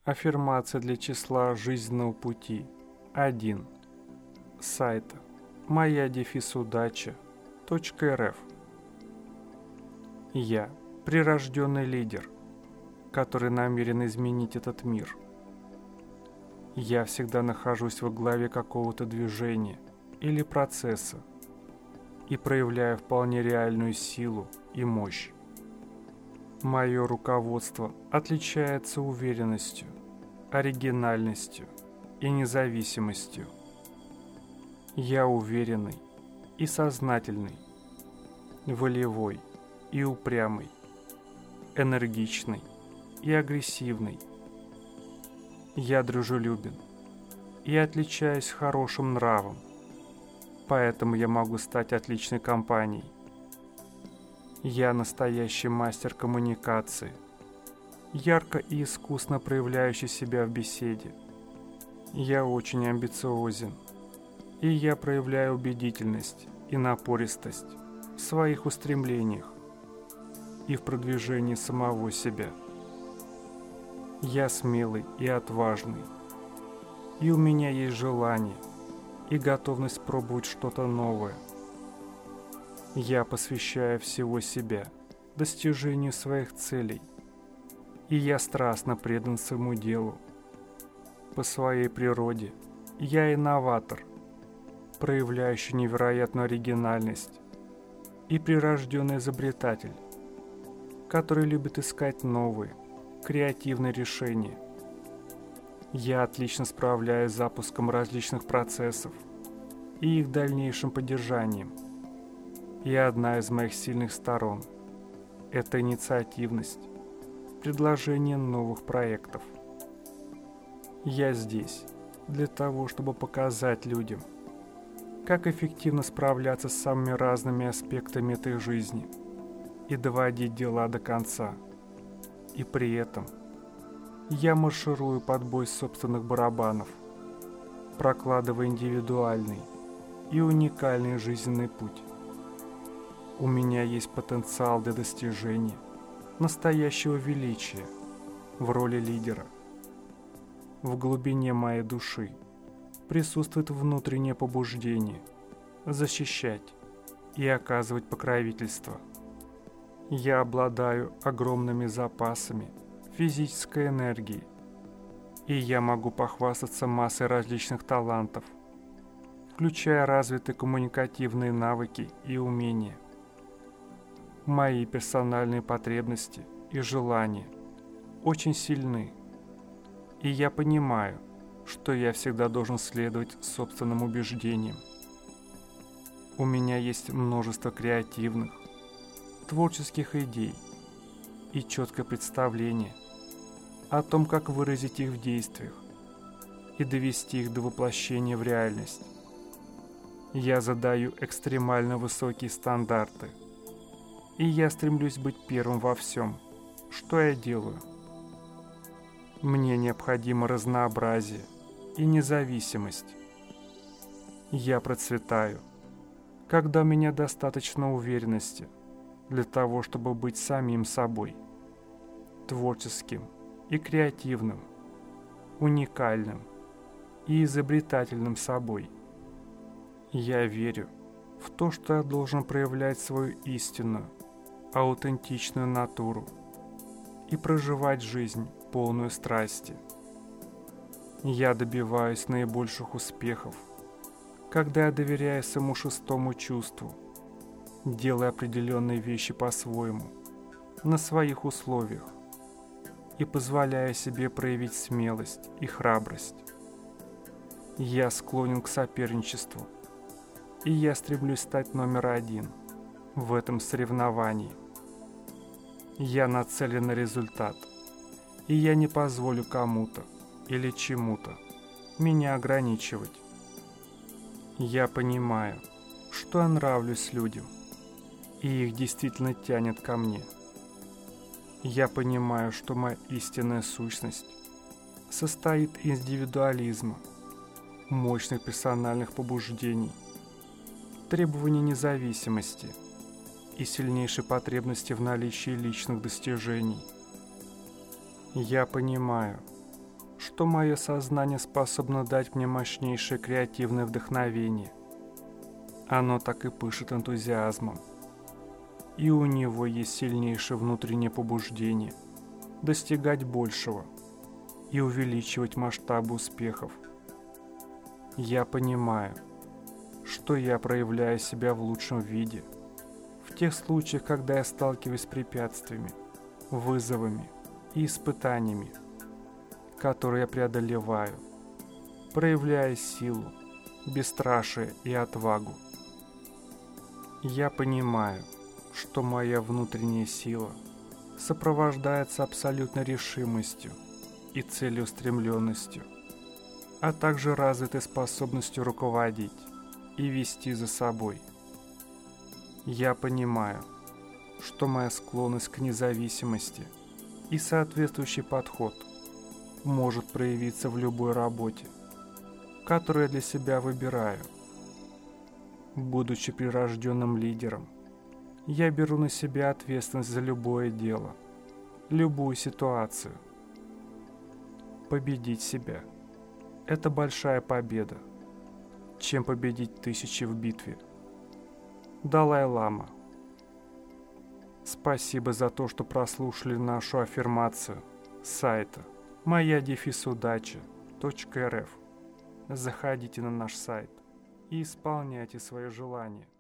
Аффирмация для числа жизненного пути. 1. Сайта моя-удача.рф. Я прирожденный лидер, который намерен изменить этот мир. Я всегда нахожусь во главе какого-то движения или процесса и проявляю вполне реальную силу и мощь. Мое руководство отличается уверенностью, оригинальностью и независимостью. Я уверенный и сознательный, волевой и упрямый, энергичный и агрессивный. Я дружелюбен и отличаюсь хорошим нравом, поэтому я могу стать отличной компанией. Я настоящий мастер коммуникации, ярко и искусно проявляющий себя в беседе. Я очень амбициозен, и я проявляю убедительность и напористость в своих устремлениях и в продвижении самого себя. Я смелый и отважный, и у меня есть желание и готовность пробовать что-то новое. Я посвящаю всего себя достижению своих целей, и я страстно предан своему делу. По своей природе я инноватор, проявляющий невероятную оригинальность, и прирожденный изобретатель, который любит искать новые, креативные решения. Я отлично справляюсь с запуском различных процессов и их дальнейшим поддержанием. И одна из моих сильных сторон – это инициативность, предложение новых проектов. Я здесь для того, чтобы показать людям, как эффективно справляться с самыми разными аспектами этой жизни и доводить дела до конца. И при этом я марширую под бой собственных барабанов, прокладывая индивидуальный и уникальный жизненный путь. У меня есть потенциал для достижения настоящего величия в роли лидера. В глубине моей души присутствует внутреннее побуждение защищать и оказывать покровительство. Я обладаю огромными запасами физической энергии, и я могу похвастаться массой различных талантов, включая развитые коммуникативные навыки и умения. Мои персональные потребности и желания очень сильны, и я понимаю, что я всегда должен следовать собственным убеждениям. У меня есть множество креативных, творческих идей и четкое представление о том, как выразить их в действиях и довести их до воплощения в реальность. Я задаю экстремально высокие стандарты, и я стремлюсь быть первым во всем, что я делаю. Мне необходимо разнообразие и независимость. Я процветаю, когда у меня достаточно уверенности для того, чтобы быть самим собой, творческим и креативным, уникальным и изобретательным собой. Я верю в то, что я должен проявлять свою истинную, аутентичную натуру и проживать жизнь, полную страсти. Я добиваюсь наибольших успехов, когда я доверяю своему шестому чувству, делая определенные вещи по-своему, на своих условиях, и позволяя себе проявить смелость и храбрость. Я склонен к соперничеству, и я стремлюсь стать номер один в этом соревновании. Я нацелен на результат, и я не позволю кому-то или чему-то меня ограничивать. Я понимаю, что я нравлюсь людям, и их действительно тянет ко мне. Я понимаю, что моя истинная сущность состоит из индивидуализма, мощных персональных побуждений, требования независимости и сильнейшей потребности в наличии личных достижений. Я понимаю, что мое сознание способно дать мне мощнейшее креативное вдохновение. Оно так и пышет энтузиазмом. И у него есть сильнейшее внутреннее побуждение достигать большего и увеличивать масштабы успехов. Я понимаю, что я проявляю себя в лучшем виде в тех случаях, когда я сталкиваюсь с препятствиями, вызовами и испытаниями, которые я преодолеваю, проявляя силу, бесстрашие и отвагу. Я понимаю, что моя внутренняя сила сопровождается абсолютной решимостью и целеустремленностью, а также развитой способностью руководить и вести за собой. Я понимаю, что моя склонность к независимости и соответствующий подход может проявиться в любой работе, которую я для себя выбираю. Будучи прирожденным лидером, я беру на себя ответственность за любое дело, любую ситуацию. Победить себя – это большая победа, чем победить тысячи в битве. Далай-лама. Спасибо за то, что прослушали нашу аффирмацию с сайта moya-удача.рф. Заходите на наш сайт и исполняйте свои желания.